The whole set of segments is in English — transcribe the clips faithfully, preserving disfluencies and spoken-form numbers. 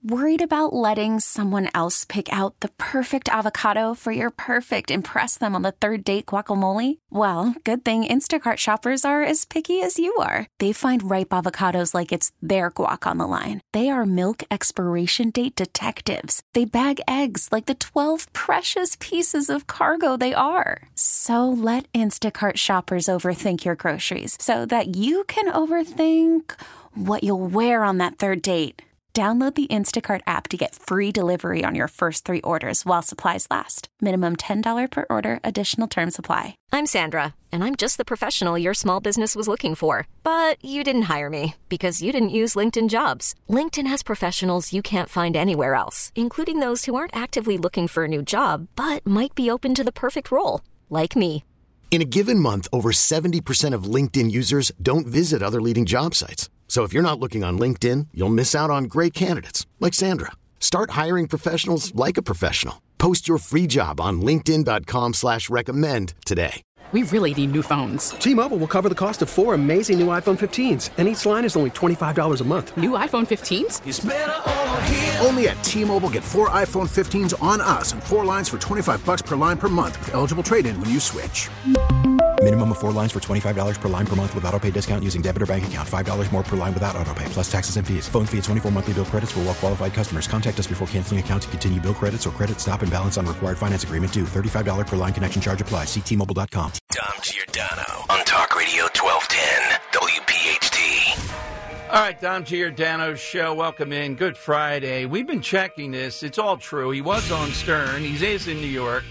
Worried about letting someone else pick out the perfect avocado for your perfect impress them on the third date guacamole? Well, good thing Instacart shoppers are as picky as you are. They find ripe avocados like it's their guac on the line. They are milk expiration date detectives. They bag eggs like the twelve precious pieces of cargo they are. So let Instacart shoppers overthink your groceries so that you can overthink what you'll wear on that third date. Download the Instacart app to get free delivery on your first three orders while supplies last. Minimum ten dollars per order. Additional terms apply. I'm Sandra, and I'm just the professional your small business was looking for. But you didn't hire me because you didn't use LinkedIn Jobs. LinkedIn has professionals you can't find anywhere else, including those who aren't actively looking for a new job, but might be open to the perfect role, like me. In a given month, over seventy percent of LinkedIn users don't visit other leading job sites. So if you're not looking on LinkedIn, you'll miss out on great candidates like Sandra. Start hiring professionals like a professional. Post your free job on linkedin dot com slash recommend today. We really need new phones. T-Mobile will cover the cost of four amazing new iPhone fifteens, and each line is only twenty-five dollars a month. New iPhone fifteens? It's better over here. Only at T-Mobile, get four iPhone fifteens on us and four lines for twenty-five dollars per line per month with eligible trade-in when you switch. Minimum of four lines for twenty-five dollars per line per month with autopay discount using debit or bank account. five dollars more per line without autopay, plus taxes and fees. Phone fee at twenty-four monthly bill credits for well-qualified customers. Contact us before canceling account to continue bill credits or credit stop and balance on required finance agreement due. thirty-five dollars per line connection charge applies. See T Mobile dot com. Dom Giordano on Talk Radio twelve ten W P H T. All right, Dom Giordano's show. Welcome in. Good Friday. We've been checking this. It's all true. He was on Stern. He is in New York.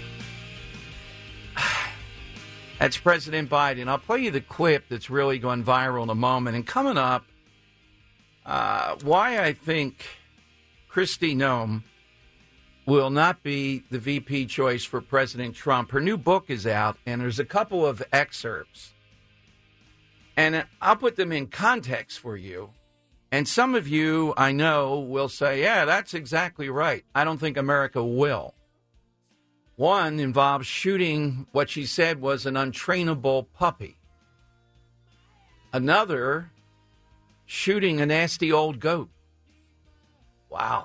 That's President Biden. I'll play you the clip that's really going viral in a moment. And coming up, uh, why I think Kristi Noem will not be the V P choice for President Trump. Her new book is out, and there's a couple of excerpts. And I'll put them in context for you. And some of you, I know, will say, yeah, that's exactly right. I don't think America will. One involves shooting what she said was an untrainable puppy. Another, shooting a nasty old goat. Wow.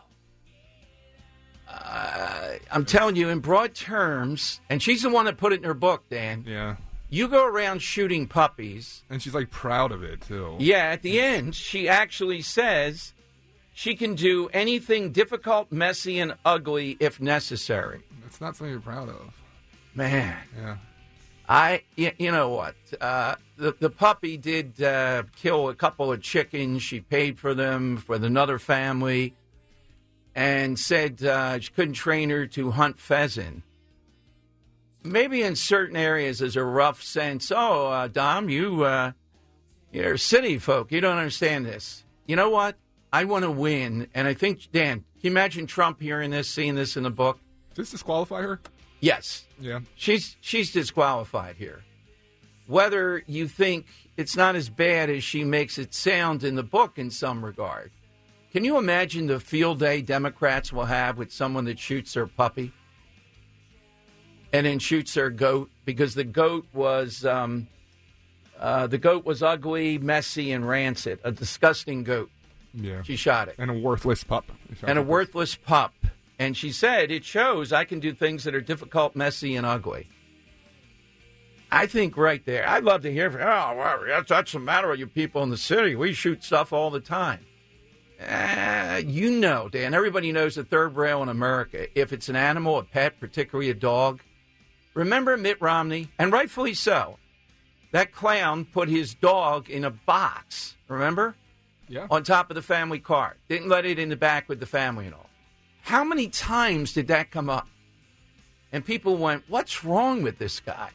Uh, I'm telling you, in broad terms, and she's the one that put it in her book, Dan. Yeah. You go around shooting puppies. And she's, like, proud of it, too. Yeah, at the end, she actually says she can do anything difficult, messy, and ugly if necessary. It's not something you're proud of. Man. Yeah. I, you, you know what? Uh, the, the puppy did uh, kill a couple of chickens. She paid for them with another family and said uh, she couldn't train her to hunt pheasant. Maybe in certain areas there's a rough sense. Oh, uh, Dom, you, uh, you're city folk. You don't understand this. You know what? I want to win. And I think, Dan, can you imagine Trump hearing this, seeing this in the book? Does this disqualify her? Yes. Yeah. She's she's disqualified here. Whether you think it's not as bad as she makes it sound in the book in some regard. Can you imagine the field day Democrats will have with someone that shoots their puppy and then shoots their goat? Because the goat was um, uh, the goat was ugly, messy, and rancid. A disgusting goat. Yeah. She shot it. And a worthless pup. And a worthless pup. And she said, it shows I can do things that are difficult, messy, and ugly. I think right there, I'd love to hear from, oh, well, that's, that's the matter with you people in the city. We shoot stuff all the time. Uh, you know, Dan, everybody knows the third rail in America. If it's an animal, a pet, particularly a dog. Remember Mitt Romney? And rightfully so. That clown put his dog in a box, remember? Yeah. On top of the family car. Didn't let it in the back with the family and all. How many times did that come up? And people went, what's wrong with this guy?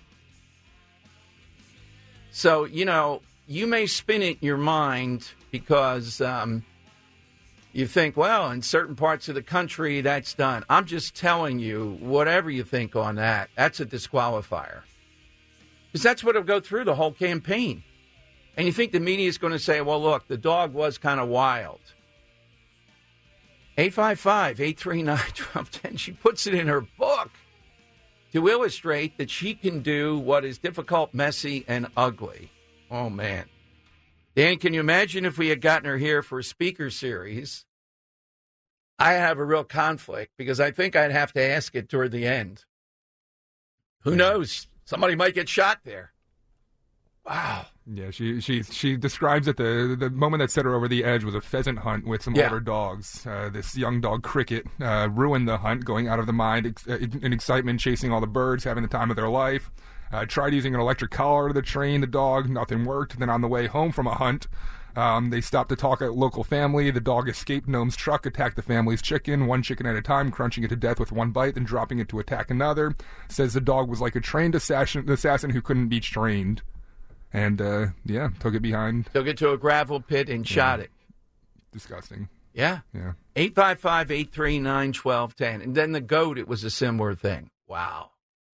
So, you know, you may spin it in your mind because um, you think, well, in certain parts of the country, that's done. I'm just telling you, whatever you think on that, that's a disqualifier. Because that's what will go through the whole campaign. And you think the media is going to say, well, look, the dog was kind of wild. eight five five, eight three nine, one two one zero. She puts it in her book to illustrate that she can do what is difficult, messy, and ugly. Oh, man. Dan, can you imagine if we had gotten her here for a speaker series? I have a real conflict because I think I'd have to ask it toward the end. Who knows? Somebody might get shot there. Wow. Yeah, she she she describes it. The the moment that set her over the edge was a pheasant hunt with some Yeah. older dogs. Uh, this young dog Cricket uh, ruined the hunt, going out of the mind ex- uh, in excitement, chasing all the birds, having the time of their life. Uh, tried using an electric collar to train the dog. Nothing worked. Then on the way home from a hunt, um, they stopped to talk at a local family. The dog escaped Gnome's truck, attacked the family's chicken, one chicken at a time, crunching it to death with one bite, then dropping it to attack another. Says the dog was like a trained assassin, assassin who couldn't be trained. And, uh, yeah, took it behind. Took it to a gravel pit and Yeah. shot it. Disgusting. Yeah. Yeah. eight five five, eight three nine, one two one zero. And then the goat, it was a similar thing. Wow.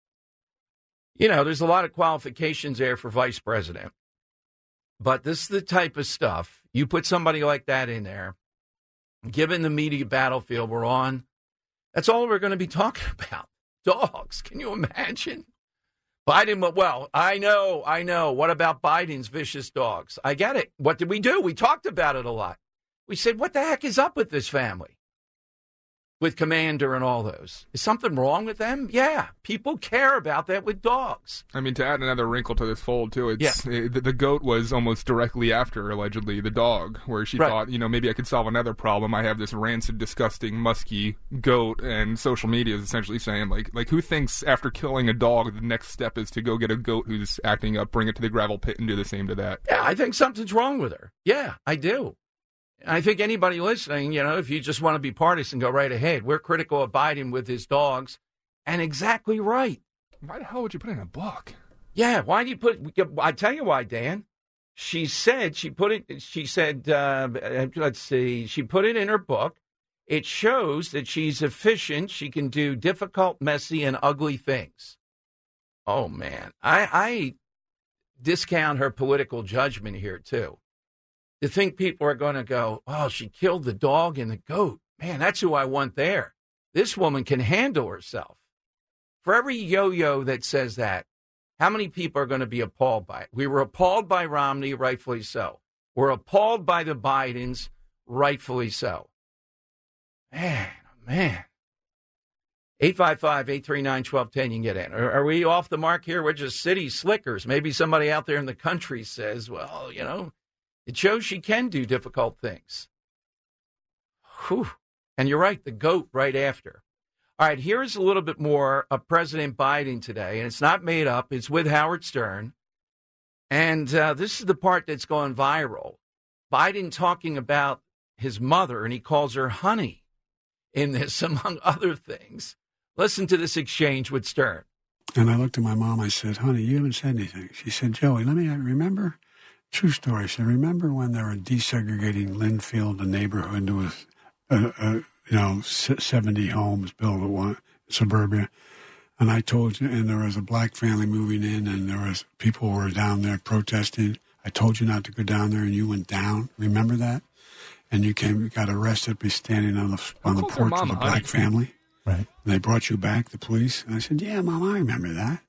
You know, there's a lot of qualifications there for vice president. But this is the type of stuff, you put somebody like that in there, given the media battlefield we're on, that's all we're going to be talking about. Dogs. Can you imagine? Biden, well, I know, I know. What about Biden's vicious dogs? I get it. What did we do? We talked about it a lot. We said, what the heck is up with this family? With Commander and all those. Is something wrong with them? Yeah. People care about that with dogs. I mean, to add another wrinkle to this fold, too, it's Yeah. uh, the, the goat was almost directly after, allegedly, the dog, where she Right. thought, you know, maybe I could solve another problem. I have this rancid, disgusting, musky goat, and social media is essentially saying, like, like who thinks after killing a dog, the next step is to go get a goat who's acting up, bring it to the gravel pit, and do the same to that? Yeah, I think something's wrong with her. Yeah, I do. I think anybody listening, you know, if you just want to be partisan, go right ahead. We're critical of Biden with his dogs, and exactly right. Why the hell would you put it in a book? Yeah, why do you put? I tell you why, Dan. She said she put it. She said, uh, let's see. She put it in her book. It shows that she's efficient. She can do difficult, messy, and ugly things. Oh man, I, I discount her political judgment here too. To think people are going to go, oh, she killed the dog and the goat. Man, that's who I want there. This woman can handle herself. For every yo-yo that says that, how many people are going to be appalled by it? We were appalled by Romney, rightfully so. We're appalled by the Bidens, rightfully so. Man, oh man. eight five five, eight three nine, one two one zero, you can get in. Are, are we off the mark here? We're just city slickers. Maybe somebody out there in the country says, well, you know, it shows she can do difficult things. Whew. And you're right, the goat right after. All right, here's a little bit more of President Biden today, and it's not made up. It's with Howard Stern. And uh, this is the part that's going viral. Biden talking about his mother, and he calls her honey in this, among other things. Listen to this exchange with Stern. And I looked at my mom. I said, honey, you haven't said anything. She said, Joey, let me remember. True story. She said, remember when they were desegregating Linfield, a neighborhood that was, uh, uh, you know, seventy homes built at one suburbia. And I told you, and there was a black family moving in, and there was people who were down there protesting. I told you not to go down there, and you went down. Remember that? And you came, got arrested, be standing on the on the porch of the black family. Right. And they brought you back, the police. And I said, yeah, Mom, I remember that.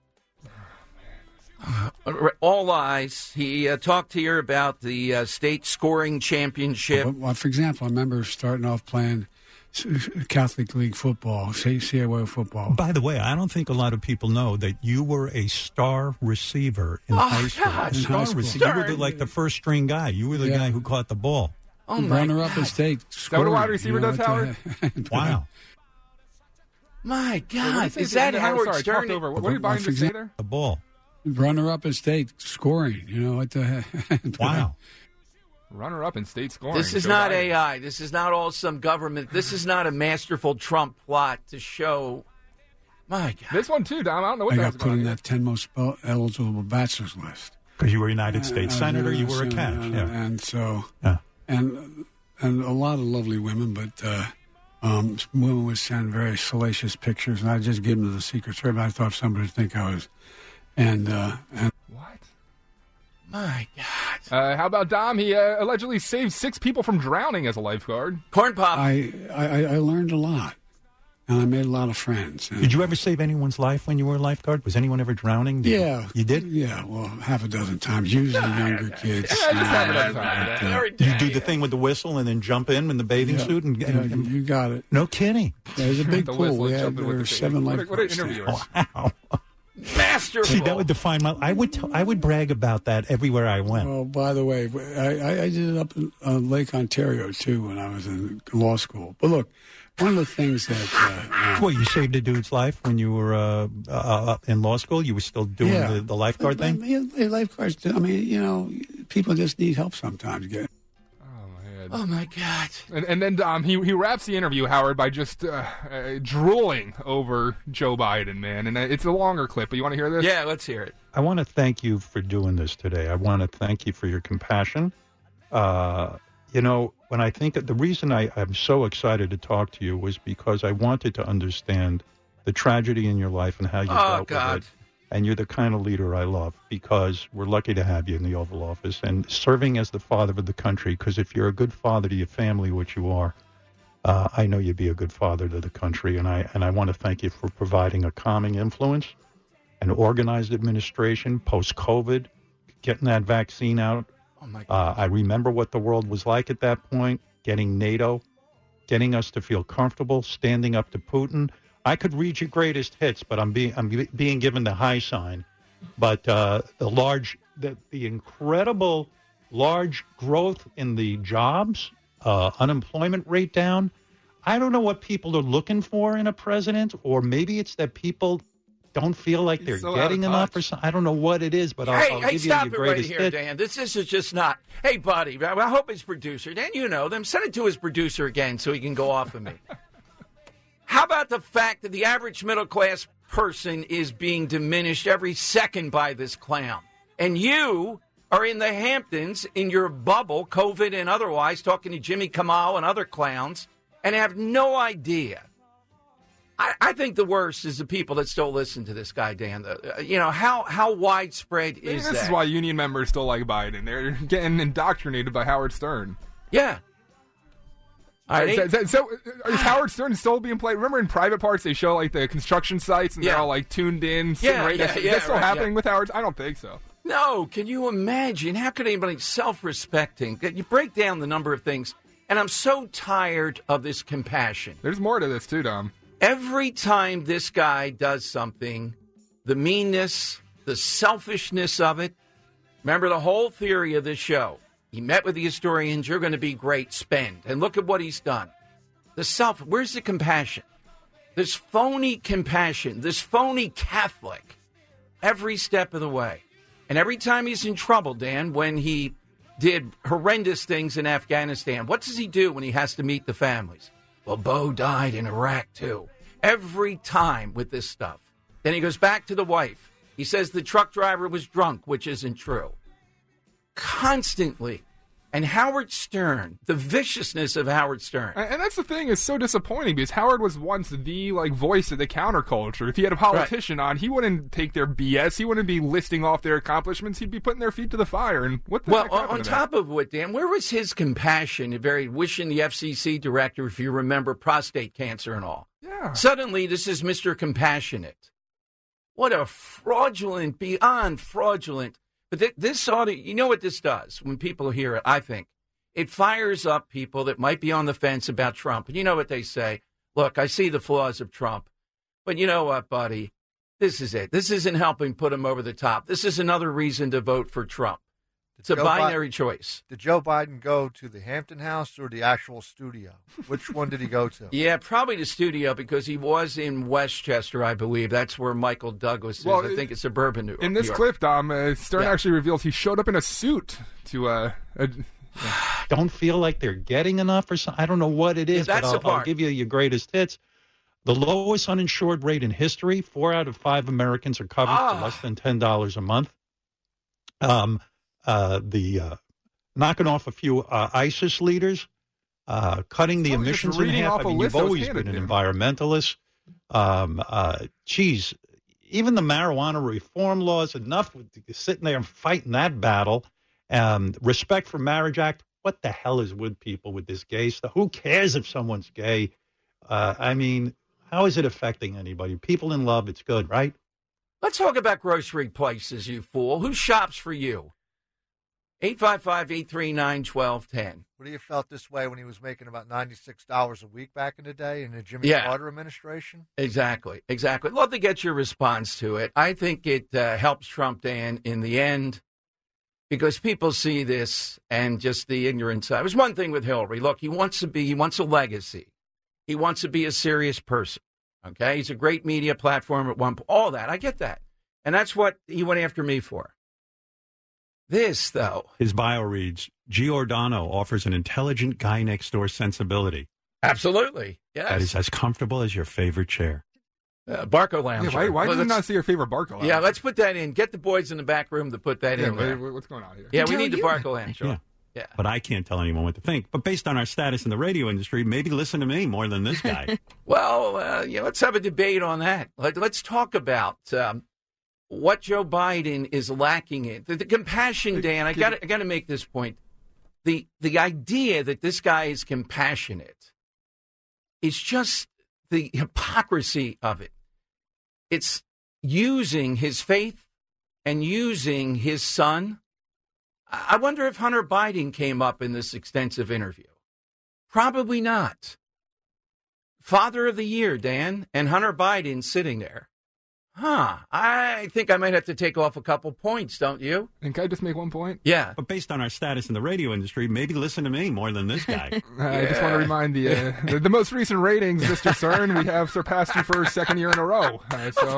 All lies. He uh, talked to you about the uh, state scoring championship. Well, well, for example, I remember starting off playing Catholic League football, C A Y football. By the way, I don't think a lot of people know that you were a star receiver in Oh, high school. God. Star High school. receiver. You were the, like the first string guy. You were the Yeah. guy who caught the ball. Oh, my Runner up in God. state. Is that what a wide scoring, receiver you know, does, what Howard? the- Wow. My Wait, what did God. he say Is at the end that there? I'm Howard sorry, I Stern? talked over. What, what did Well, Biden for just say example- there? The ball. Runner up in state scoring. You know what the Wow. Runner up in state scoring. This is Joe not Biden. A I. This is not all some government. This is not a masterful Trump plot to show. My God. This one too, Dom. I don't know what I that got was put about in here. that ten most spell- eligible bachelors list. Because you were a United States Uh, Senator, uh, you were a so- catch. uh, Yeah. And so, Yeah. and and a lot of lovely women, but uh, um, women would send very salacious pictures, and I'd just give them to the Secret Service. I thought somebody would think I was, and uh, and What? My God. Uh, how about Dom? He uh, allegedly saved six people from drowning as a lifeguard. Corn Pop. I, I I learned a lot. and I made a lot of friends. And, did you ever save anyone's life when you were a lifeguard? Was anyone ever drowning? Did yeah. You, you did? Yeah, well, half a dozen times, usually younger kids. Yeah, just half a dozen times. Uh, you do the thing with the whistle and then jump in in the bathing yeah, suit? and, yeah, and, and you got it. No kidding. Yeah, there's a big The pool. whistle We and had jumping there with were the seven baby. What a- what an lifeguards. interviewer. Wow. Masterful. See, that would define my. I would. T- I would brag about that everywhere I went. Oh, by the way, I, I, I did it up in uh, Lake Ontario too when I was in law school. But look, one of the things that uh, Well, you saved a dude's life when you were uh, uh, in law school. You were still doing yeah. the, the lifeguard But, thing. I mean, lifeguards. I mean, you know, people just need help sometimes. Get. Oh, my God. And, and then um, he he wraps the interview, Howard, by just uh, uh, drooling over Joe Biden, man. And it's a longer clip, but you want to hear this? Yeah, let's hear it. I want to thank you for doing this today. I want to thank you for your compassion. Uh, you know, when I think of, the reason I, I'm so excited to talk to you was because I wanted to understand the tragedy in your life and how you Oh, dealt God. with it. And you're the kind of leader I love because we're lucky to have you in the Oval Office and serving as the father of the country. Because if you're a good father to your family, which you are, uh, I know you'd be a good father to the country. And I and I want to thank you for providing a calming influence, an organized administration post-COVID, getting that vaccine out. Oh my Uh, I remember what the world was like at that point, getting NATO, getting us to feel comfortable, standing up to Putin. I could read your greatest hits, but I'm being I'm be- being given the high sign. But uh, the large, the, the incredible large growth in the jobs, uh, unemployment rate down. I don't know what people are looking for in a president, or maybe it's that people don't feel like they're so out getting of enough, touch. or something. I don't know what it is, but I'll, Hey, I'll hey, give stop you it your right greatest here, hit. Dan. This, this is just not. Hey, buddy, I I hope his producer, Dan, you know them, send it to his producer again so he can go off of me. How about the fact that the average middle-class person is being diminished every second by this clown? And you are in the Hamptons in your bubble, COVID and otherwise, talking to Jimmy Kamal and other clowns, and have no idea. I, I think the worst is the people that still listen to this guy, Dan. Uh, you know, how, how widespread Maybe is this that? is why union members still like Biden. They're getting indoctrinated by Howard Stern. Yeah. All right, so, so, so is Howard Stern still being played? Remember in Private Parts they show like the construction sites and Yeah. they're all like tuned in. sitting Yeah, right yeah, next to- yeah, Is that still right, happening yeah. with Howard? I don't think so. No, can you imagine? How could anybody self-respecting? You break down the number of things, and I'm so tired of this compassion. There's more to this too, Dom. Every time this guy does something, the meanness, the selfishness of it. Remember the whole theory of this show. He met with the historians. You're going to be great. Spend. And look at what he's done. The self. Where's the compassion? This phony compassion. This phony Catholic. Every step of the way. And every time he's in trouble, Dan, when he did horrendous things in Afghanistan, what does he do when he has to meet the families? Well, Bo died in Iraq, too. Every time with this stuff. Then he goes back to the wife. He says the truck driver was drunk, which isn't true. Constantly. And Howard Stern, the viciousness of Howard Stern. And and that's the thing, is so disappointing because Howard was once the like voice of the counterculture. If he had a politician on, he wouldn't take their B S. He wouldn't be listing off their accomplishments. He'd be putting their feet to the fire. And what the Well, heck on, happened on to top of what, Dan, where was his compassion? Very wishing the F C C director, if you remember, prostate cancer and all. Yeah. Suddenly, this is Mister Compassionate. What a fraudulent, beyond fraudulent. But th- this ought to, you know what this does when people hear it, I think? It fires up people that might be on the fence about Trump. And you know what they say? Look, I see the flaws of Trump. But you know what, buddy? This is it. This isn't helping put him over the top. This is another reason to vote for Trump. It's a Joe binary Biden, choice. Did Joe Biden go to the Hampton House or the actual studio? Which one did he go to? Yeah, probably the studio because he was in Westchester, I believe. That's where Michael Douglas is. Well, I think it's suburban New York. In this clip, Dom, uh, Stern Yeah. actually reveals he showed up in a suit to. Uh, a, Don't feel like they're getting enough or something. I don't know what it is, Yeah, that's but the I'll, I'll part. give you your greatest hits. The lowest uninsured rate in history. Four out of five Americans are covered Ah. for less than ten dollars a month. Um, uh, the uh, knocking off a few uh, ISIS leaders, uh, cutting the It's only emissions just in reading half. off I a mean, list you've that was always handed been an to him. environmentalist. Um, uh, geez, even the marijuana reform laws, enough with sitting there and fighting that battle. Um, Respect for Marriage Act. What the hell is with people with this gay stuff? Who cares if someone's gay? Uh, I mean, How is it affecting anybody? People in love, it's good, right? Let's talk about grocery prices, you fool. Who shops for you? eight five five, eight three nine, one two one zero. Would he have felt this way when he was making about ninety-six dollars a week back in the day in the Jimmy Yeah. Carter administration? Exactly, exactly. Love to get your response to it. I think it uh, helps Trump, Dan, in the end, because people see this and just the ignorance. It was one thing with Hillary. Look, he wants to be, he wants a legacy. He wants to be a serious person. Okay, he's a great media platform at one point. All that, I get that, and that's what he went after me for. This, though. His bio reads, Giordano offers an intelligent guy next door sensibility. Absolutely. Yes. That is as comfortable as your favorite chair. Uh, Barco Lounge. Yeah, why why Well, do you let's- not see your favorite Barco Lounge? Yeah, let's put that in. Get the boys in the back room to put that Yeah, in there. what- what's going on here? Yeah, we Tell need the you. Barco Lounge. Yeah. Yeah. But I can't tell anyone what to think. But based on our status in the radio industry, maybe listen to me more than this guy. Well, uh, yeah, let's have a debate on that. Let, let's talk about um, what Joe Biden is lacking in. The, the compassion, Dan, I got I got to make this point. The the idea that this guy is compassionate is just the hypocrisy of it. It's using his faith and using his son. I I wonder if Hunter Biden came up in this extensive interview. Probably not. Father of the Year, Dan, and Hunter Biden sitting there. Huh. I think I might have to take off a couple points, don't you? And can I just make one point? Yeah. But based on our status in the radio industry, maybe listen to me more than this guy. I just want to remind the, uh, the the most recent ratings, Mister Cern, we have surpassed you for a second year in a row. Uh, so,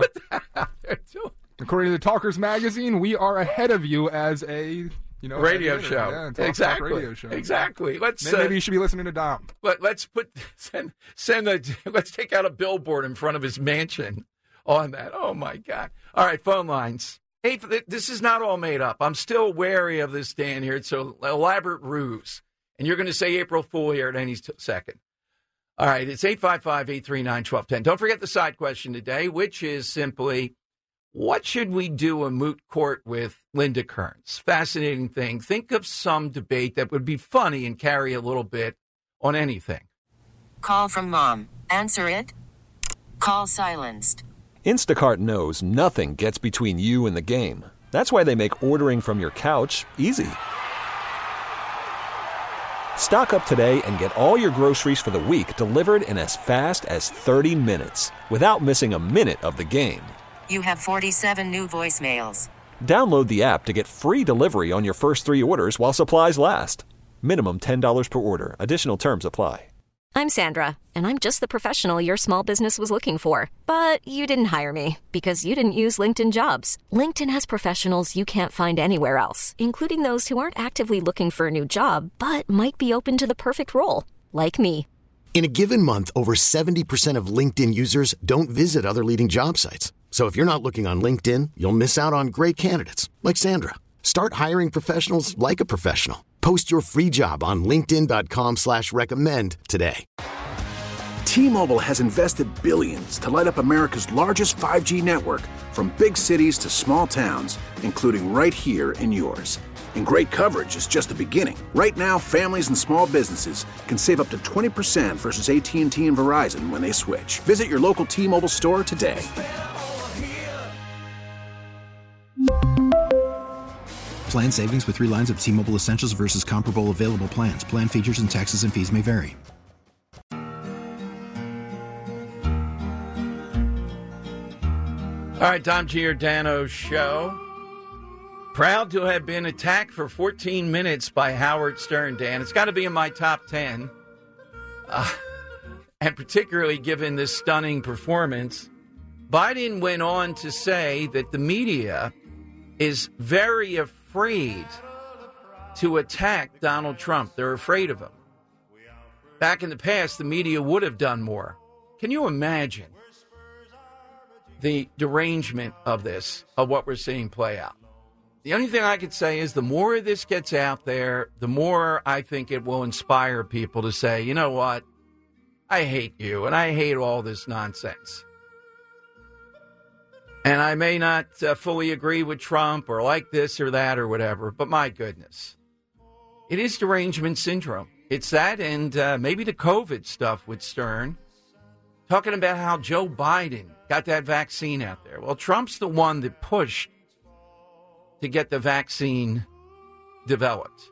according to the Talkers magazine, we are ahead of you as a you know Radio as a- show. yeah, talk- Exactly. talk radio show. Exactly. Let's maybe, uh, maybe you should be listening to Dom. Let, let's put send send a let's take out a billboard in front of his mansion on that. Oh my God! All right, phone lines. Hey, this is not all made up. I'm still wary of this, Dan. Here, it's an elaborate ruse, and you're going to say April Fool here at any t- second. All right, it's eight five five, eight three nine, one two one zero. Don't forget the side question today, which is simply, what should we do a moot court with Linda Kearns? Fascinating thing. Think of some debate that would be funny and carry a little bit on anything. Call from mom. Answer it. Call silenced. Instacart knows nothing gets between you and the game. That's why they make ordering from your couch easy. Stock up today and get all your groceries for the week delivered in as fast as thirty minutes without missing a minute of the game. You have forty-seven new voicemails. Download the app to get free delivery on your first three orders while supplies last. Minimum ten dollars per order. Additional terms apply. I'm Sandra, and I'm just the professional your small business was looking for. But you didn't hire me because you didn't use LinkedIn Jobs. LinkedIn has professionals you can't find anywhere else, including those who aren't actively looking for a new job, but might be open to the perfect role, like me. In a given month, over seventy percent of LinkedIn users don't visit other leading job sites. So if you're not looking on LinkedIn, you'll miss out on great candidates like Sandra. Start hiring professionals like a professional. Post your free job on linkedin dot com slash recommend today. T-Mobile has invested billions to light up America's largest five G network, from big cities to small towns, including right here in yours. And great coverage is just the beginning. Right now, families and small businesses can save up to twenty percent versus A T and T and Verizon when they switch. Visit your local T-Mobile store today. Plan savings with three lines of T-Mobile Essentials versus comparable available plans. Plan features and taxes and fees may vary. All right, Tom Giordano Show. Proud to have been attacked for fourteen minutes by Howard Stern, Dan. It's got to be in my top ten. Uh, and particularly given this stunning performance, Biden went on to say that the media is very afraid to attack Donald Trump. They're afraid of him. Back in the past, the media would have done more. Can you imagine the derangement of this, of what we're seeing play out? The only thing I could say is the more this gets out there, the more I think it will inspire people to say, you know what, I hate you and I hate all this nonsense. And I may not uh, fully agree with Trump or like this or that or whatever, but my goodness, it is derangement syndrome. It's that and uh, maybe the COVID stuff with Stern. talking about how Joe Biden got that vaccine out there. Well, Trump's the one that pushed to get the vaccine developed.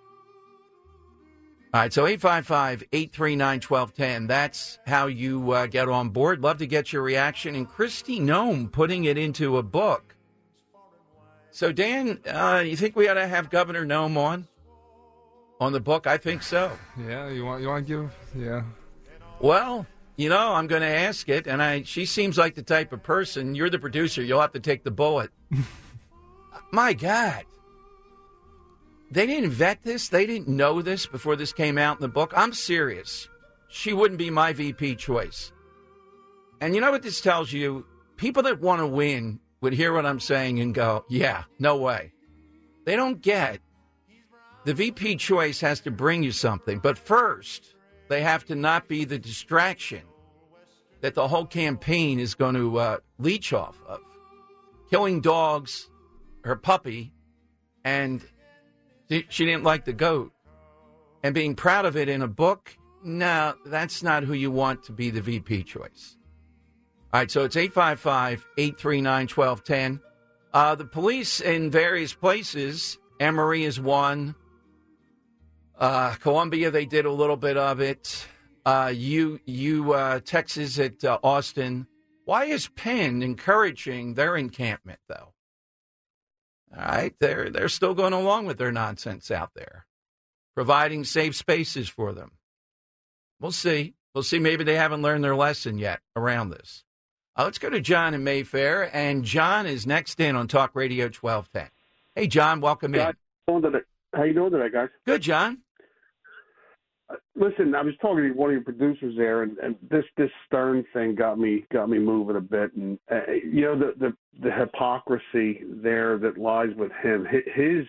All right, so eight five five, eight three nine, one two one zero. That's how you uh, get on board. Love to get your reaction. And Kristi Noem putting it into a book. So, Dan, uh, you think we ought to have Governor Noem on? On the book? I think so. Yeah, you want you want to give, yeah. Well, you know, I'm going to ask it, and I. she seems like the type of person, you're the producer, you'll have to take the bullet. My God. They didn't vet this? They didn't know this before this came out in the book? I'm serious. She wouldn't be my V P choice. And you know what this tells you? People that want to win would hear what I'm saying and go, yeah, no way. They don't get the V P choice has to bring you something. But first, they have to not be the distraction that the whole campaign is going to uh, leech off of. Killing dogs, her puppy, and she didn't like the goat. And being proud of it in a book, no, that's not who you want to be the V P choice. All right, so it's eight five five, eight three nine, one two one zero. Uh, the police in various places, Emory is one. Uh, Columbia, they did a little bit of it. Uh, you, you, uh, Texas at uh, Austin. Why is Penn encouraging their encampment, though? All right, they're they're still going along with their nonsense out there, providing safe spaces for them. We'll see. We'll see. Maybe they haven't learned their lesson yet around this. Uh, let's go to John in Mayfair, and John is next in on Talk Radio twelve ten. Hey, John, welcome God, in. How you doing today, guys? Good, John. Uh, listen, I was talking to one of your producers there, and, and this this Stern thing got me got me moving a bit, and uh, you know the, the the hypocrisy there that lies with him. His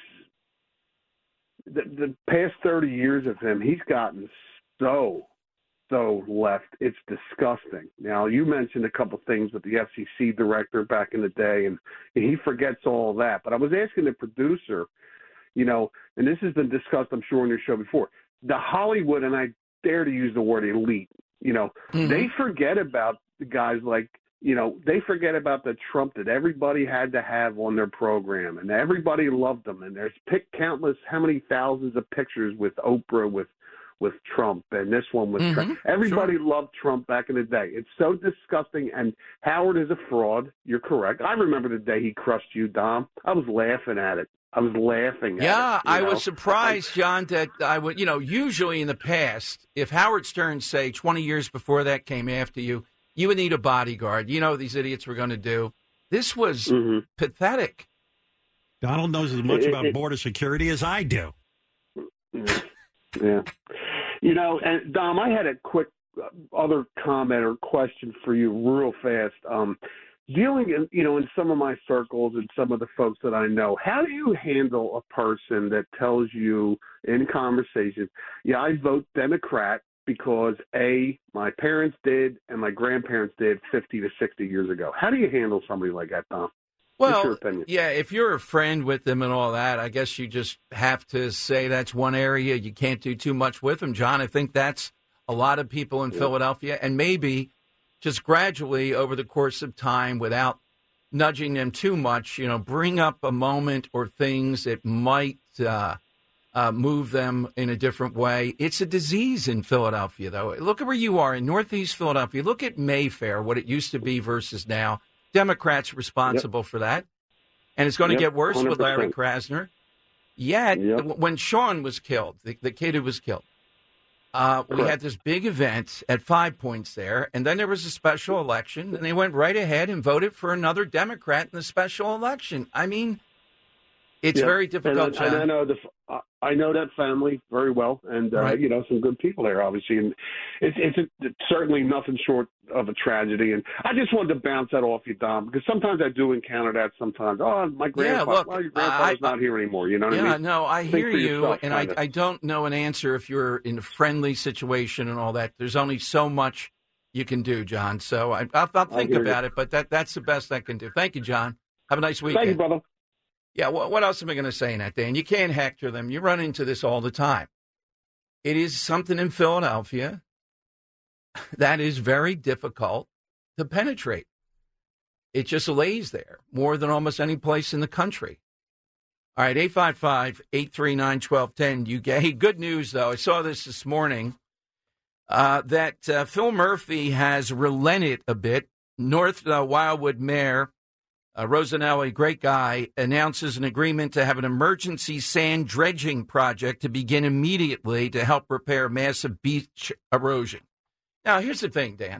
the, the past thirty years of him, he's gotten so so left. It's disgusting. Now, you mentioned a couple things with the F C C director back in the day, and, and he forgets all that. But I was asking the producer, you know, and this has been discussed, I'm sure, on your show before. The Hollywood, and I dare to use the word elite, you know, mm-hmm. they forget about the guys like, you know, they forget about the Trump that everybody had to have on their program, and everybody loved them. And there's pick countless, how many thousands of pictures with Oprah, with with Trump, and this one with mm-hmm. Trump. Everybody sure. loved Trump back in the day. It's so disgusting, and Howard is a fraud. You're correct. I remember the day he crushed you, Dom. I was laughing at it. I was laughing at yeah, it. Yeah, I know? was surprised, John, that I would, you know, usually in the past, if Howard Stern, say, twenty years before that came after you, you would need a bodyguard. You know what these idiots were going to do. This was mm-hmm. pathetic. Donald knows as much it, about it, border security as I do. Yeah. You know, and Dom, I had a quick other comment or question for you real fast. Um, dealing in, you know, in some of my circles and some of the folks that I know, how do you handle a person that tells you in conversation, yeah, I vote Democrat because A, my parents did and my grandparents did fifty to sixty years ago. How do you handle somebody like that, Dom? Well, yeah, if you're a friend with them and all that, I guess you just have to say that's one area you can't do too much with them, John. I think that's a lot of people in yeah. Philadelphia, and maybe just gradually over the course of time without nudging them too much, you know, bring up a moment or things that might uh, uh, move them in a different way. It's a disease in Philadelphia, though. Look at where you are in Northeast Philadelphia. Look at Mayfair, what it used to be versus now. Democrats responsible yep. for that. And it's going to yep, get worse one hundred percent. With Larry Krasner. Yet, yep. when Sean was killed, the, the kid who was killed, uh, we had this big event at Five Points there, and then there was a special election, and they went right ahead and voted for another Democrat in the special election. I mean, it's yep. very difficult, and, and I know the I know that family very well, and uh, right. you know, some good people there, obviously, and it's it's, a, it's certainly nothing short of a tragedy. And I just wanted to bounce that off you, Dom, because sometimes I do encounter that. Sometimes, oh, my grandfather, yeah, look, well, your grandfather's I, not here anymore. You know what yeah, I mean? no, I Think hear you, yourself, and kinda. I I don't know an answer if you're in a friendly situation and all that. There's only so much you can do, John. So I, I'll, I'll think about you. it, but that that's the best I can do. Thank you, John. Have a nice weekend. Thank you, brother. Yeah, what, what else am I going to say in that, Dan? You can't hector them. You run into this all the time. It is something in Philadelphia that is very difficult to penetrate. It just lays there more than almost any place in the country. All right, eight five five, eight three nine, one two one zero. You get, hey, good news, though. I saw this this morning uh, that uh, Phil Murphy has relented a bit. North uh, Wildwood Mayor uh, Rosanelli, great guy, announces an agreement to have an emergency sand dredging project to begin immediately to help repair massive beach erosion. Now, here's the thing, Dan.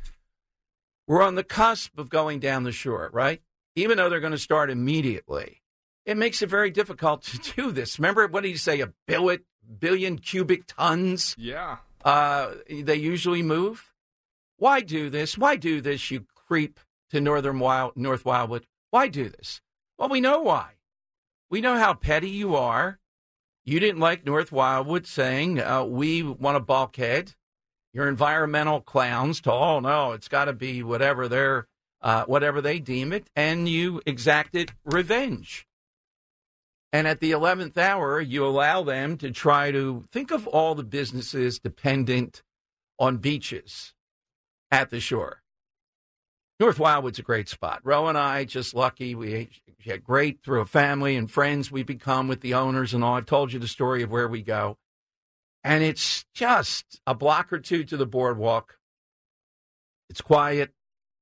We're on the cusp of going down the shore, right? Even though they're going to start immediately, it makes it very difficult to do this. Remember, what did he say, a billion, billion cubic tons? Yeah. Uh, they usually move? Why do this? Why do this, you creep to Northern Wild, North Wildwood? Why do this? Well, we know why. We know how petty you are. You didn't like North Wildwood saying, uh, we want a bulkhead. Your environmental clowns to, oh, no, it's got to be whatever they're, uh, whatever they deem it, and you exacted revenge. And at the eleventh hour, you allow them to try to think of all the businesses dependent on beaches at the shore. North Wildwood's a great spot. Ro and I, just lucky. We had great through a family and friends we become with the owners and all. I've told you the story of where we go. And it's just a block or two to the boardwalk. It's quiet.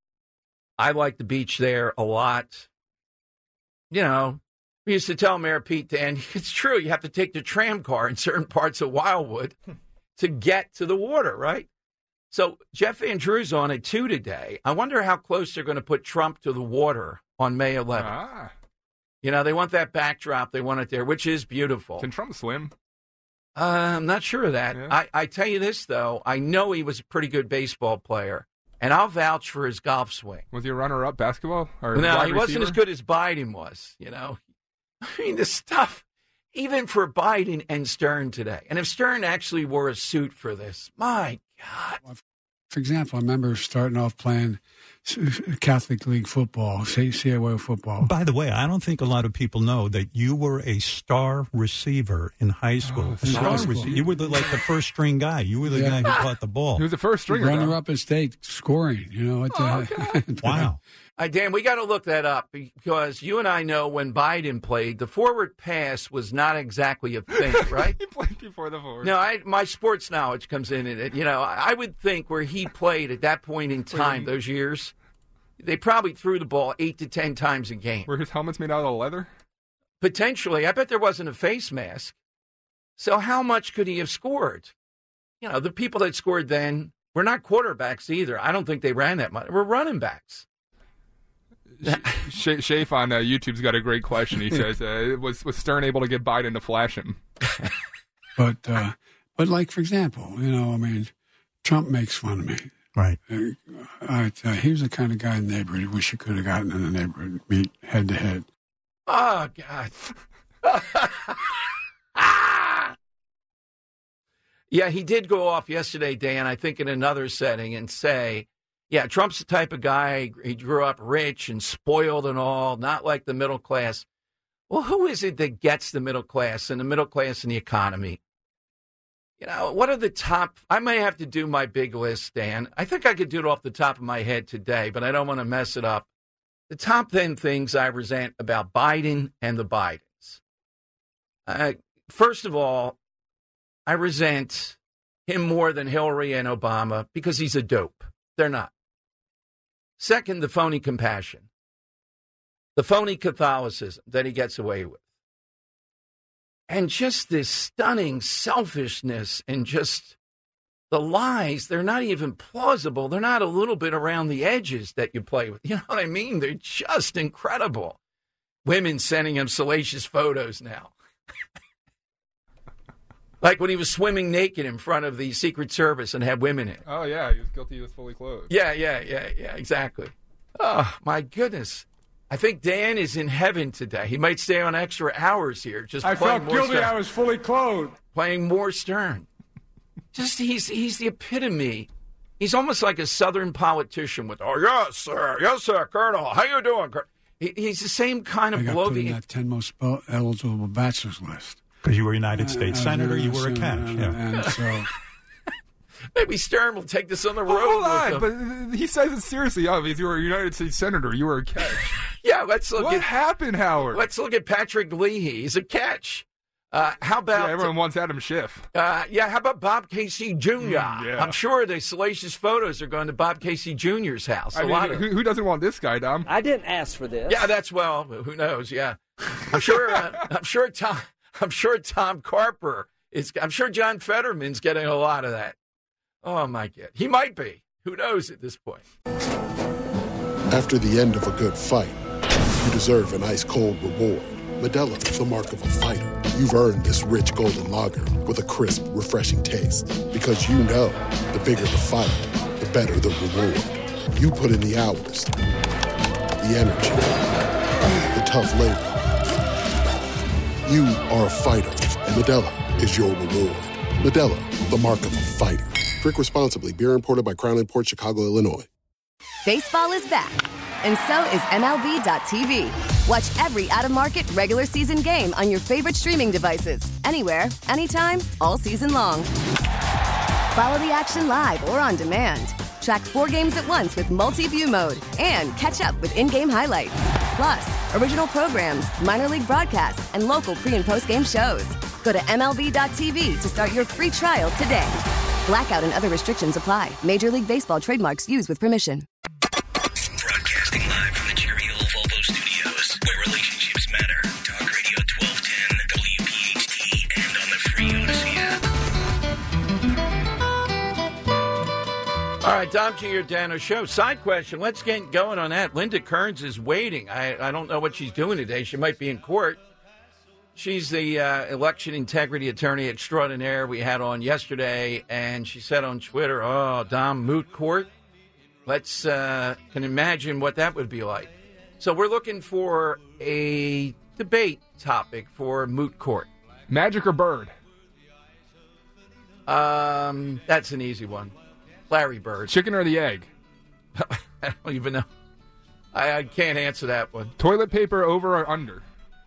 I like the beach there a lot. You know, we used to tell Mayor Pete, Dan, it's true, you have to take the tram car in certain parts of Wildwood to get to the water, right? So Jeff Van Drew's on at two today. I wonder how close they're going to put Trump to the water on May eleventh. Ah. You know, they want that backdrop. They want it there, which is beautiful. Can Trump swim? Uh, I'm not sure of that. Yeah. I, I tell you this, though. I know he was a pretty good baseball player, and I'll vouch for his golf swing. Was he a runner-up basketball? Or no, wide he receiver? wasn't as good as Biden was, you know. I mean, the stuff, even for Biden and Stern today. And if Stern actually wore a suit for this, my God. For example, I remember starting off playing Catholic League football, C A Y football. By the way, I don't think a lot of people know that you were a star receiver in high school. Oh, star high school. Receiver. You were the, like the first string guy. You were the yeah. guy who caught the ball. He was the first stringer. Runner up in state scoring. You know what? Oh, uh, wow. Uh, Dan, we got to look that up because you and I know when Biden played, the forward pass was not exactly a thing, right? He played before the forward. No, I, my sports knowledge comes in it. You know, I, I would think where he played at that point in time, those years, they probably threw the ball eight to ten times a game. Were his helmets made out of leather? Potentially. I bet there wasn't a face mask. So how much could he have scored? You know, the people that scored then were not quarterbacks either. I don't think they ran that much. We're running backs. Sh- Shafe on uh, YouTube's got a great question. He says, uh, was, was Stern able to get Biden to flash him? But, uh, but like, for example, you know, I mean, Trump makes fun of me. Right. Uh, I, uh, he was the kind of guy in the neighborhood. He wish he could have gotten in the neighborhood, meet head to head. Oh, God. Yeah, he did go off yesterday, Dan, I think in another setting, and say, yeah, Trump's the type of guy, he grew up rich and spoiled and all, not like the middle class. Well, who is it that gets the middle class and the middle class in the economy? You know, what are the top? I may have to do my big list, Dan. I think I could do it off the top of my head today, but I don't want to mess it up. The top ten things I resent about Biden and the Bidens. Uh, first of all, I resent him more than Hillary and Obama because he's a dope. They're not. Second, the phony compassion, the phony Catholicism that he gets away with. And just this stunning selfishness and just the lies, they're not even plausible. They're not a little bit around the edges that you play with. You know what I mean? They're just incredible. Women sending him salacious photos now. Like when he was swimming naked in front of the Secret Service and had women in it. Oh, yeah. He was guilty. He was fully clothed. Yeah, yeah, yeah, yeah, exactly. Oh, my goodness. I think Dan is in heaven today. He might stay on extra hours here. Just I playing felt more guilty. Stern. I was fully clothed. Playing more Stern. Just he's he's the epitome. He's almost like a Southern politician with, oh, yes, sir. Yes, sir, Colonel. How you doing, Colonel? He, he's the same kind of I got blow. put in that ten most eligible bachelors list. Because you were a United States uh, Senator, uh, you were a catch. Uh, yeah. And so, Maybe Stern will take this on the road. Hold with on, him. but he says it seriously. Oh, if you were a United States Senator, you were a catch. Yeah, let's look what at... happened, Howard? Let's look at Patrick Leahy. He's a catch. Uh, how about... Yeah, everyone wants Adam Schiff. Uh, yeah, how about Bob Casey Junior? Mm, yeah. I'm sure the salacious photos are going to Bob Casey Junior's house. I a mean, lot of who, who doesn't want this guy, Dom? I didn't ask for this. Yeah, that's, well, who knows, yeah. I'm sure, uh, I'm sure Tom, I'm sure Tom Carper is, I'm sure John Fetterman's getting a lot of that. Oh, my God. He might be. Who knows at this point? After the end of a good fight, you deserve an ice-cold reward. Modelo is the mark of a fighter. You've earned this rich golden lager with a crisp, refreshing taste. Because you know, the bigger the fight, the better the reward. You put in the hours, the energy, the tough labor. You are a fighter, and Modelo is your reward. Modelo, the mark of a fighter. Drink responsibly. Beer imported by Crown Imports, Chicago, Illinois. Baseball is back, and so is M L B dot T V. Watch every out-of-market regular season game on your favorite streaming devices, anywhere, anytime, all season long. Follow the action live or on demand. Track four games at once with multi-view mode and catch up with in-game highlights. Plus, original programs, minor league broadcasts, and local pre- and post-game shows. Go to M L B dot T V to start your free trial today. Blackout and other restrictions apply. Major League Baseball trademarks used with permission. Broadcasting live from the Cherry Hill Volvo Studios, where relationships matter. Talk Radio twelve ten, W P H T, and on the free Odyssey app. All right, Dom Giordano Show. Side question. Let's get going on that. Linda Kearns is waiting. I, I don't know what she's doing today. She might be in court. She's the uh, election integrity attorney extraordinaire we had on yesterday, and she said on Twitter, oh, Dom, moot court. Let's uh, can imagine what that would be like. So we're looking for a debate topic for moot court. Magic or Bird? Um, that's an easy one. Larry Bird. Chicken or the egg? I don't even know. I, I can't answer that one. Toilet paper over or under?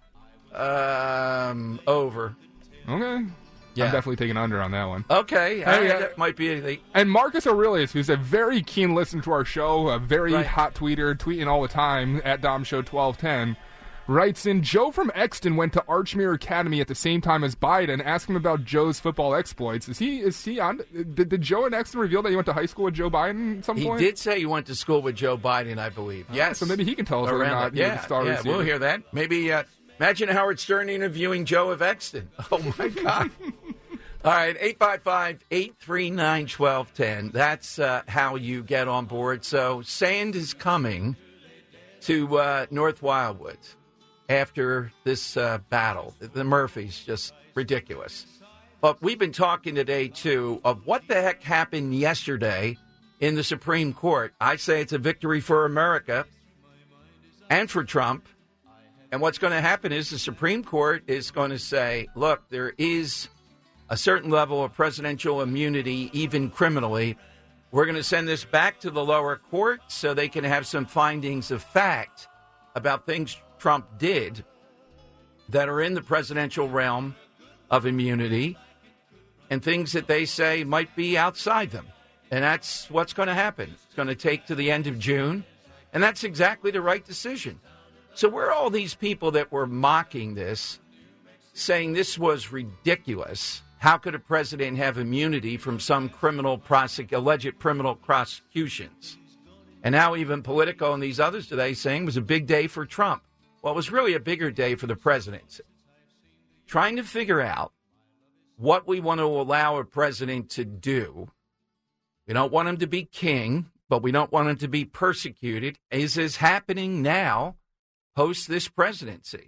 Um, over. Okay. Yeah. I'm definitely taking under on that one. Okay. Hey, I, uh, that might be anything. And Marcus Aurelius, who's a very keen listener to our show, a very Right. hot tweeter, tweeting all the time at Dom Show twelve ten, writes in, Joe from Exton went to Archmere Academy at the same time as Biden. Ask him about Joe's football exploits. Is he, is he on? Did, did Joe and Exton reveal that he went to high school with Joe Biden at some He point? did say he went to school with Joe Biden, I believe. Ah, Yes. so maybe he can tell us whether or Around not that. he was Yeah, a star yeah, receiver. we'll hear that. Maybe, uh, imagine Howard Stern interviewing Joe of Exton. Oh, my God. All right, eight five five, eight three nine, one two one zero. That's uh, how you get on board. So sand is coming to uh, North Wildwood after this uh, battle. The Murphys, just ridiculous. But we've been talking today, too, of what the heck happened yesterday in the Supreme Court. I say it's a victory for America and for Trump. And what's going to happen is the Supreme Court is going to say, look, there is a certain level of presidential immunity, even criminally. We're going to send this back to the lower court so they can have some findings of fact about things Trump did that are in the presidential realm of immunity and things that they say might be outside them. And that's what's going to happen. It's going to take to the end of June, and that's exactly the right decision. So where are all these people that were mocking this, saying this was ridiculous? How could a president have immunity from some criminal prosec- alleged criminal prosecutions? And now even Politico and these others today saying it was a big day for Trump. Well, it was really a bigger day for the presidency. Trying to figure out what we want to allow a president to do. We don't want him to be king, but we don't want him to be persecuted. Is this happening now post this presidency?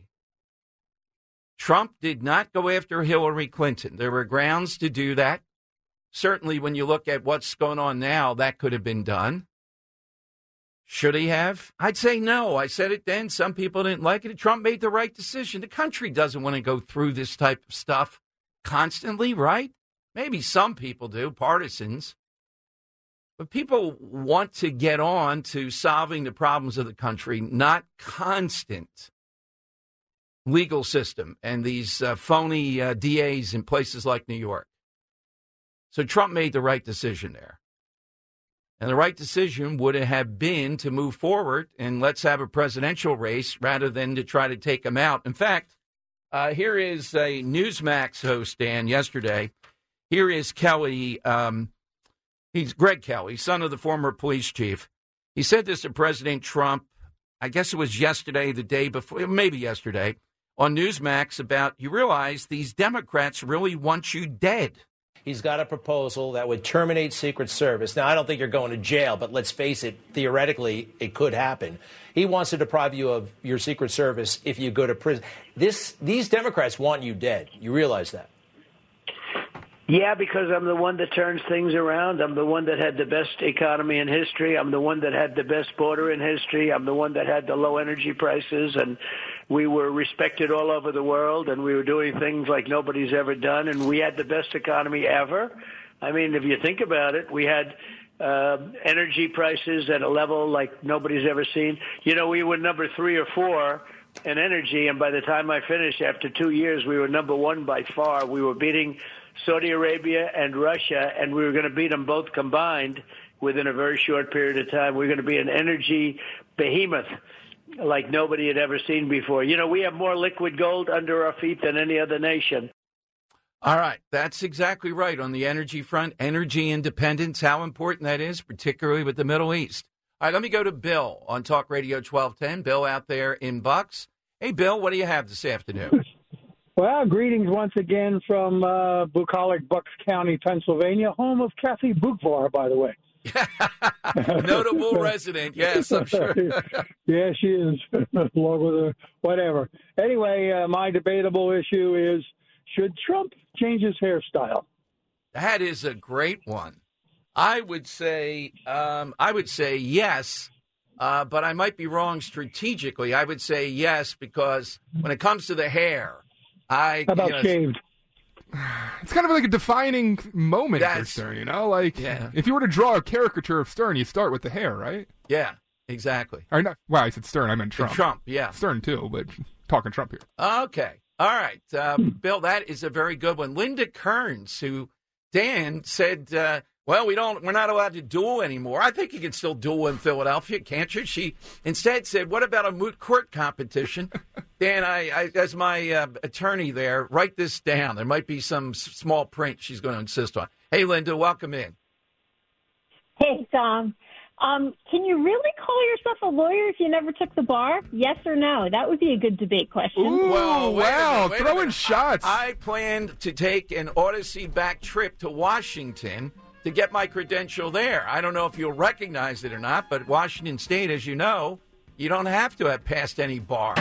Trump did not go after Hillary Clinton. There were grounds to do that. Certainly, when you look at what's going on now, that could have been done. Should he have? I'd say no. I said it then. Some people didn't like it. Trump made the right decision. The country doesn't want to go through this type of stuff constantly, right? Maybe some people do, partisans. But people want to get on to solving the problems of the country, not constant legal system and these uh, phony uh, D As in places like New York. So Trump made the right decision there. And the right decision would have been to move forward and let's have a presidential race rather than to try to take him out. In fact, uh, here is a Newsmax host, Dan, yesterday. Here is Kelly. Um, he's Greg Kelly, son of the former police chief. He said this to President Trump, I guess it was yesterday, the day before, maybe yesterday, on Newsmax about, you realize these Democrats really want you dead. He's got a proposal that would terminate Secret Service. Now, I don't think you're going to jail, but let's face it, theoretically, it could happen. He wants to deprive you of your Secret Service if you go to prison. This, these Democrats want you dead. You realize that? Yeah, because I'm the one that turns things around. I'm the one that had the best economy in history. I'm the one that had the best border in history. I'm the one that had the low energy prices, and we were respected all over the world, and we were doing things like nobody's ever done, and we had the best economy ever. I mean, if you think about it, we had uh, energy prices at a level like nobody's ever seen. You know, we were number three or four in energy, and by the time I finished, after two years, we were number one by far. We were beating Saudi Arabia and Russia, and we were going to beat them both combined within a very short period of time. We're going to be an energy behemoth like nobody had ever seen before. You know, we have more liquid gold under our feet than any other nation. All right. That's exactly right. On the energy front, energy independence, how important that is, particularly with the Middle East. All right, let me go to Bill on Talk Radio twelve ten. Bill out there in Bucks. Hey, Bill, what do you have this afternoon? Well, greetings once again from uh, bucolic Bucks County, Pennsylvania, home of Kathy Bukvar, by the way. Notable resident, yes, I'm sure. Yeah, she is, along with her, whatever. Anyway, uh, my debatable issue is, should Trump change his hairstyle? That is a great one. I would say, um, I would say yes, uh, but I might be wrong strategically. I would say yes because when it comes to the hair, I How about you know, shaved? It's kind of like a defining moment That's, for Stern, you know? Like, yeah. if you were to draw a caricature of Stern, you start with the hair, right? Yeah, exactly. Or not, well, I said Stern, I meant Trump. Trump, yeah. Stern, too, but talking Trump here. Okay. All right. Uh, Bill, that is a very good one. Linda Kearns, who Dan said, uh, well, we don't, we're not allowed to duel anymore. I think you can still duel in Philadelphia, can't you? She instead said, what about a moot court competition? Dan, I, I as my uh, attorney there, write this down. There might be some s- small print she's going to insist on. Hey, Linda, welcome in. Hey, Tom. Um, can you really call yourself a lawyer if you never took the bar? Yes or no? That would be a good debate question. Ooh, well, wait wow, a minute, wait a throwing minute. shots. I, I planned to take an Odyssey back trip to Washington to get my credential there. I don't know if you'll recognize it or not, but Washington State, as you know, you don't have to have passed any bar.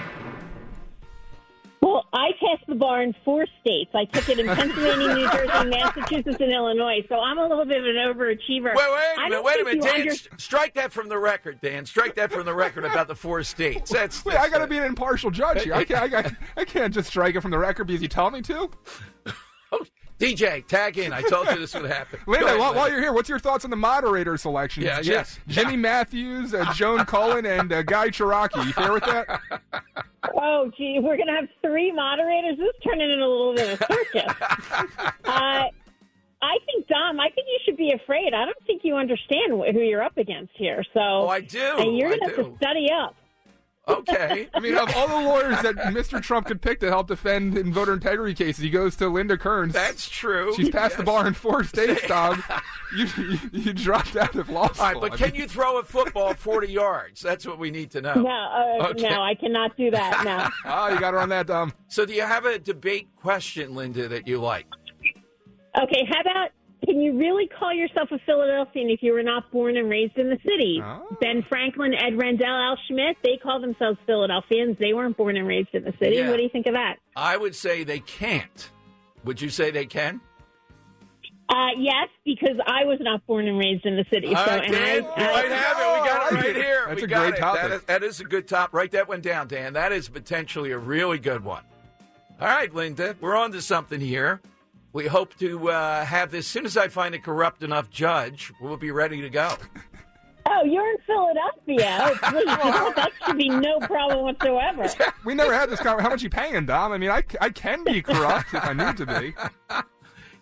Well, I passed the bar in four states. I took it in Pennsylvania, New Jersey, Massachusetts, and Illinois. So I'm a little bit of an overachiever. Wait, wait a I minute, don't wait a think minute, you Dan. under- st- strike that from the record, Dan. Strike that from the record about the four states. That's, Wait, that's I got to be an impartial judge here. I can't, I, got, I can't just strike it from the record because you tell me to. D J, tag in. I told you this would happen. Linda, Go ahead, while, Linda. while you're here, what's your thoughts on the moderator selection? Yeah, J- yes. Jimmy Matthews, uh, Joan Cullen, and uh, Guy Cherokee. You fair with that? Oh, gee, we're going to have three moderators. This is turning into a little bit of a circus. uh, I think, Dom, I think you should be afraid. I don't think you understand wh- who you're up against here. So, Oh, I do. And you're I going to have do. to study up. Okay. I mean, of all the lawyers that Mister Trump could pick to help defend in voter integrity cases, he goes to Linda Kearns. That's true. She's passed the Yes. bar in four states, Dog. you, you you dropped out of law school. All right, but I can mean- you throw a football forty yards? That's what we need to know. No, uh, Okay. no, I cannot do that. No. Oh, you got her on that, Dom. So do you have a debate question, Linda, that you like? Okay, how about, can you really call yourself a Philadelphian if you were not born and raised in the city? Oh. Ben Franklin, Ed Rendell, Al Schmidt, they call themselves Philadelphians. They weren't born and raised in the city. Yeah. What do you think of that? I would say they can't. Would you say they can? Uh, yes, because I was not born and raised in the city. All so, right, and Dan, I, you might have it. We got it right here. That's we a got great it. topic. That is, that is a good top. Write that one down, Dan. That is potentially a really good one. All right, Linda, we're on to something here. We hope to uh, have this. As soon as I find a corrupt enough judge, we'll be ready to go. Oh, you're in Philadelphia. Oh, please. That should be no problem whatsoever. We never had this conversation. How much you paying, Dom? I mean, I, I can be corrupt if I need to be.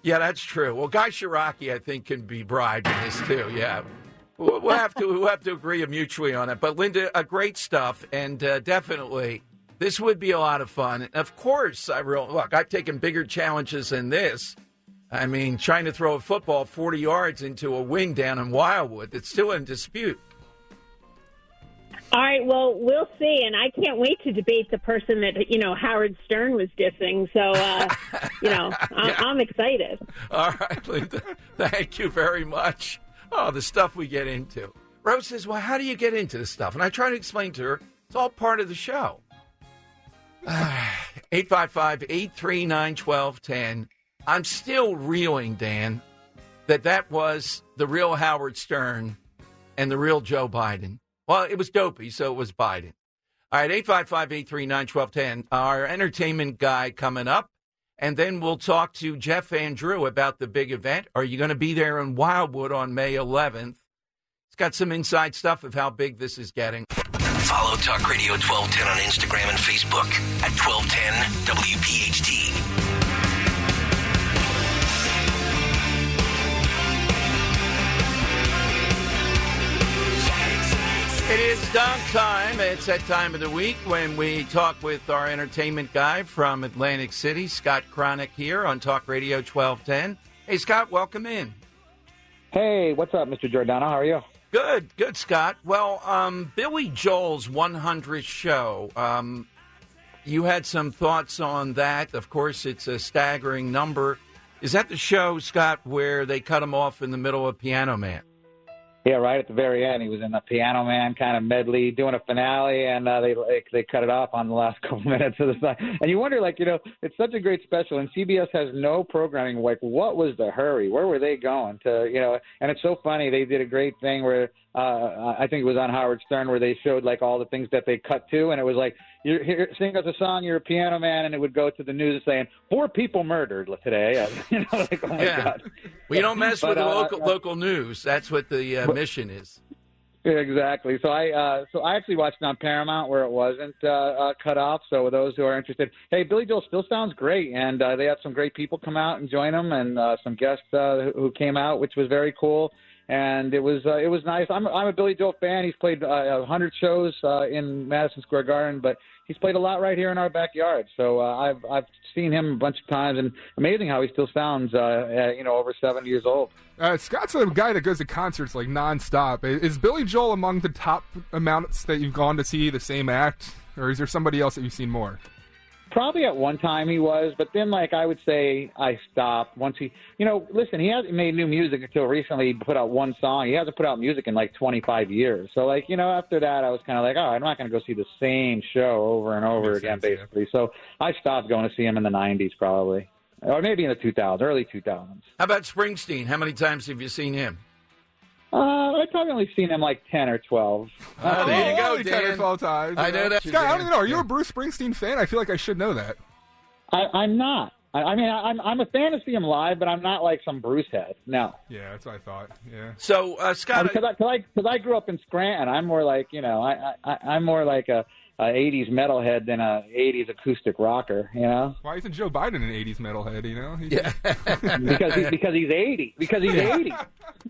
Yeah, that's true. Well, Guy Shiraki, I think, can be bribed in this too. Yeah, we'll, we'll have to we'll have to agree mutually on it. But Linda, uh, great stuff, and uh, definitely this would be a lot of fun. And of course, I real look. I've taken bigger challenges than this. I mean, trying to throw a football forty yards into a wing down in Wildwood. It's still in dispute. All right, well, we'll see, and I can't wait to debate the person that, you know, Howard Stern was dissing, so, uh, you know, I'm, Yeah. I'm excited. All right, Linda, thank you very much. Oh, the stuff we get into. Rose says, well, how do you get into this stuff? And I try to explain to her, it's all part of the show. eight five five, eight three nine, one two one zero. I'm still reeling, Dan, that that was the real Howard Stern and the real Joe Biden. Well, it was dopey, so it was Biden. All right, eight five five, eight three nine, one two one zero. Our entertainment guy coming up, and then we'll talk to Jeff Andrew about the big event. Are you going to be there in Wildwood on May eleventh? He's got some inside stuff of how big this is getting. Follow Talk Radio twelve ten on Instagram and Facebook at twelve ten W P H T. It is dunk time. It's that time of the week when we talk with our entertainment guy from Atlantic City, Scott Cronick, here on Talk Radio twelve ten. Hey, Scott, welcome in. Hey, what's up, Mister Giordano? How are you? Good, good, Scott. Well, um, Billy Joel's one hundredth show, um, you had some thoughts on that. Of course, it's a staggering number. Is that the show, Scott, where they cut him off in the middle of Piano Man? Yeah, right at the very end, he was in the Piano Man kind of medley doing a finale, and uh, they, they they cut it off on the last couple minutes of the side. And you wonder, like, you know, it's such a great special, and C B S has no programming. Like, what was the hurry? Where were they going to, you know? And it's so funny. They did a great thing where uh, I think it was on Howard Stern where they showed, like, all the things that they cut to, and it was like, you're here, sing us a song, you're a piano man, and it would go to the news saying, four people murdered today. You know, like, oh, my Yeah. God. We don't mess But, with the uh, local uh, local news. That's what the uh, mission is. Yeah, exactly. So I uh, so I actually watched it on Paramount where it wasn't uh, uh, cut off. So those who are interested, hey, Billy Joel still sounds great, and uh, they had some great people come out and join them, and uh, some guests uh, who who came out, which was very cool. And it was uh, it was nice. I'm I'm a Billy Joel fan. He's played uh, a hundred shows uh, in Madison Square Garden, but he's played a lot right here in our backyard. So uh, I've I've seen him a bunch of times, and amazing how he still sounds. Uh, at, you know, over seventy years old. Uh, Scott's a guy that goes to concerts like nonstop. Is Billy Joel among the top amounts that you've gone to see the same act, or is there somebody else that you've seen more? Probably at one time he was, but then, like, I would say I stopped once he, you know, listen, he hasn't made new music until recently. He put out one song. He hasn't put out music in like twenty-five years. So, like, you know, after that, I was kind of like, oh, I'm not going to go see the same show over and over again, basically. So I stopped going to see him in the nineties, probably, or maybe in the two thousands, early two thousands. How about Springsteen? How many times have you seen him? Uh, I've probably only seen him like ten or twelve. Oh, there you go, Only ten or Dan. twelve times. I you know that. Scott, I don't even know. Are you a Bruce Springsteen fan? I feel like I should know that. I, I'm not. I, I mean, I, I'm I'm a fan to see him live, but I'm not like some Bruce head. No. Yeah, that's what I thought. Yeah. So, uh, Scott, because I, cause I, cause I grew up in Scranton. I'm more like, you know, I, I I'm more like a, a eighties metalhead than a eighties acoustic rocker. You know. Why isn't Joe Biden an eighties metalhead? You know. He's... Yeah. because he, because he's eighty. Because he's Yeah. eighty.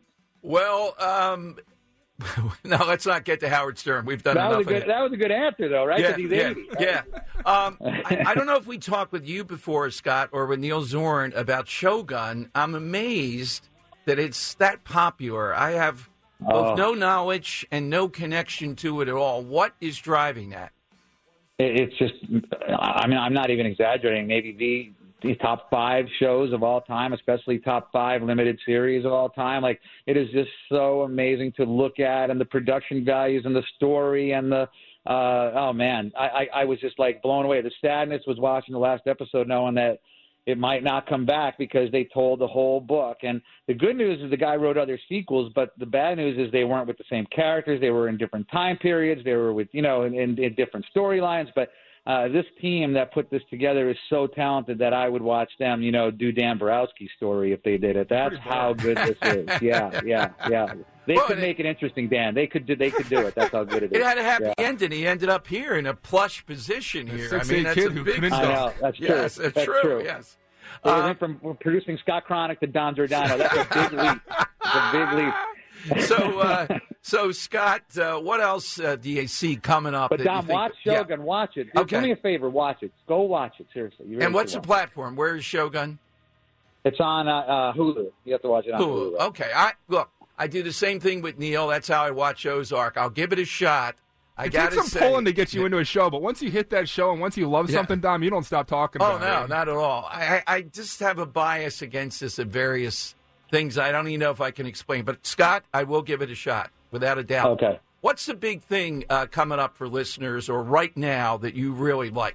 Well, um, no, let's not get to Howard Stern. We've done That enough was a good. of it. That was a good answer, though, right? Yeah, Because he's yeah, eighty. yeah. Um, I, I don't know if we talked with you before, Scott, or with Neil Zorn about Shogun. I'm amazed that it's that popular. I have both Oh. no knowledge and no connection to it at all. What is driving that? It- It's just. I mean, I'm not even exaggerating. Maybe the. The top five shows of all time, especially top five limited series of all time. Like, it is just so amazing to look at, and the production values and the story and the, uh, oh man, I, I, I was just like blown away. The sadness was watching the last episode knowing that it might not come back because they told the whole book. And the good news is the guy wrote other sequels, but the bad news is they weren't with the same characters. They were in different time periods. They were with, you know, in, in, in different storylines, but Uh, this team that put this together is so talented that I would watch them, you know, do Dan Borowski's story if they did it. That's how good this is. Yeah, yeah, yeah. They Well, could and make it interesting, Dan. They could do. They could do it. That's how good it is. It had a happy Yeah. ending. He ended up here in a plush position here. I six mean, eight that's kid a who big couldn't stuff. I know. That's true. Yes, that's, That's true. true. Yes. They uh, went from producing Scott Cronick to Don Giordano. That's a big leap. It's a big leap. So, uh, so Scott, uh, what else uh, do you see coming up? But that Dom, you think, watch Shogun. Yeah. Watch it. Okay. Do me a favor. Watch it. Go watch it. Seriously. You really and what's the watch. platform? Where is Shogun? It's on uh, uh, Hulu. You have to watch it on Hulu. Hulu. Okay. I look. I do the same thing with Neil. That's how I watch Ozark. I'll give it a shot. I it gotta takes some say, pulling to get you into a show, but once you hit that show and once you love Yeah. something, Dom, you don't stop talking Oh, about no, it. not at all. I, I just have a bias against this at various things. I don't even know if I can explain. But, Scott, I will give it a shot, without a doubt. Okay. What's the big thing uh, coming up for listeners or right now that you really like?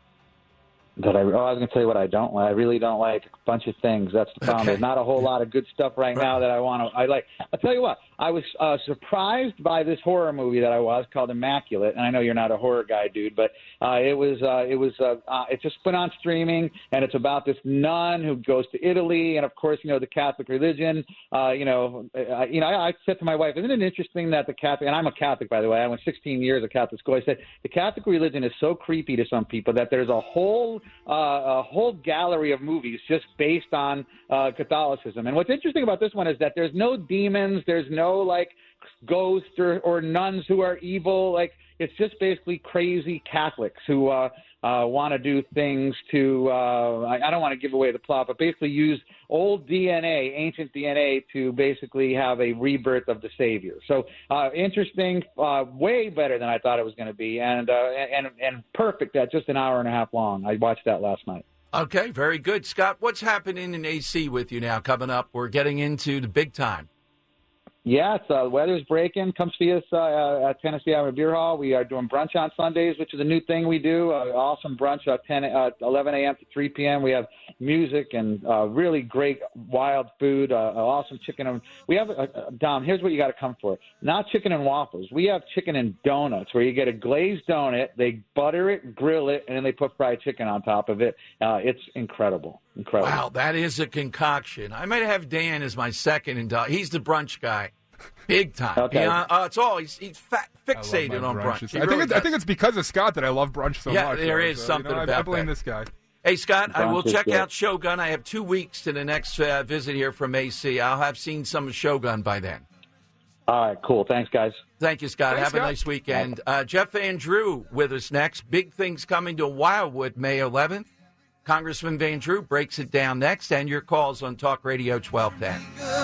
That I, oh, I was going to tell you what I don't like. I really don't like a bunch of things. That's the problem. Okay. There's not a whole lot of good stuff right, right. now that I want to. I like. I'll tell you what. I was uh, surprised by this horror movie that I was called Immaculate, and I know you're not a horror guy, dude, but uh, it was. Uh, it was. Uh, uh, it just went on streaming, and it's about this nun who goes to Italy, and of course, you know, the Catholic religion. Uh, you know, uh, you know. I, I said to my wife, "Isn't it interesting that the Catholic?" And I'm a Catholic, by the way. I went sixteen years of Catholic school. I said the Catholic religion is so creepy to some people that there's a whole. Uh, a whole gallery of movies just based on uh, Catholicism. And what's interesting about this one is that there's no demons, there's no like ghosts or, or nuns who are evil. Like it's just basically crazy Catholics who uh, uh, want to do things to, uh, I, I don't want to give away the plot, but basically use old D N A, ancient D N A to basically have a rebirth of the Savior. So uh, interesting, uh, way better than I thought it was going to be, and, uh, and, and perfect at just an hour and a half long. I watched that last night. Okay, very good. Scott, what's happening in A C with you now coming up? We're getting into the big time. Yeah, it's, uh, weather's breaking. Come see us uh, at Tennessee Avenue Beer Hall. We are doing brunch on Sundays, which is a new thing we do. Uh, awesome brunch at ten, uh, eleven a.m. to three p.m. We have music and uh, really great wild food, uh, awesome chicken. And we have, uh, Dom, here's what you got to come for. Not chicken and waffles. We have chicken and donuts where you get a glazed donut, they butter it, grill it, and then they put fried chicken on top of it. Uh, it's incredible. Incredible. Wow, that is a concoction. I might have Dan as my second. And he's the brunch guy. Big time. Okay. Yeah, uh, it's all he's, he's fat, fixated on brunch. I think, really it's, I think it's because of Scott that I love brunch so yeah, much. Yeah, there though, is so, something you know, about I, I blame that. this guy. Hey, Scott, I will Brunch is check good. out Shogun. I have two weeks to the next uh, visit here from A C. I'll have seen some of Shogun by then. All right, cool. Thanks, guys. Thank you, Scott. Thanks, have Scott. a nice weekend. Uh, Jeff Van Drew with us next. Big things coming to Wildwood May eleventh. Congressman Van Drew breaks it down next, and your calls on Talk Radio twelve ten.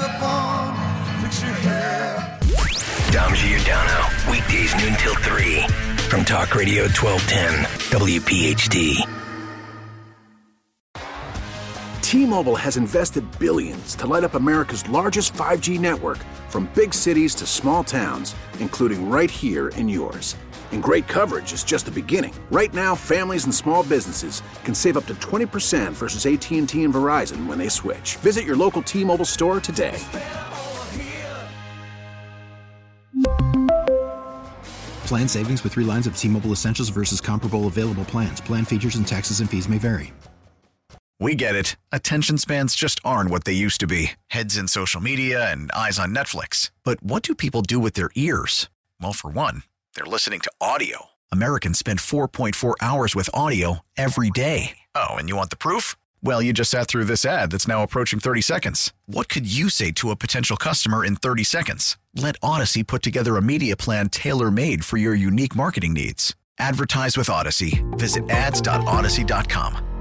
Dom Giordano, weekdays noon till three from Talk Radio twelve ten W P H T. T-Mobile has invested billions to light up America's largest five G network, from big cities to small towns, including right here in yours. And great coverage is just the beginning. Right now, families and small businesses can save up to twenty percent versus A T and T and Verizon when they switch. Visit your local T-Mobile store today. Plan savings with three lines of T-Mobile Essentials versus comparable available plans. Plan features and taxes and fees may vary. We get it. Attention spans just aren't what they used to be. Heads in social media and eyes on Netflix. But what do people do with their ears? Well, for one, they're listening to audio. Americans spend four point four hours with audio every day. Oh, and you want the proof? Well, you just sat through this ad that's now approaching thirty seconds. What could you say to a potential customer in thirty seconds? Let Odyssey put together a media plan tailor-made for your unique marketing needs. Advertise with Odyssey. Visit ads dot odyssey dot com.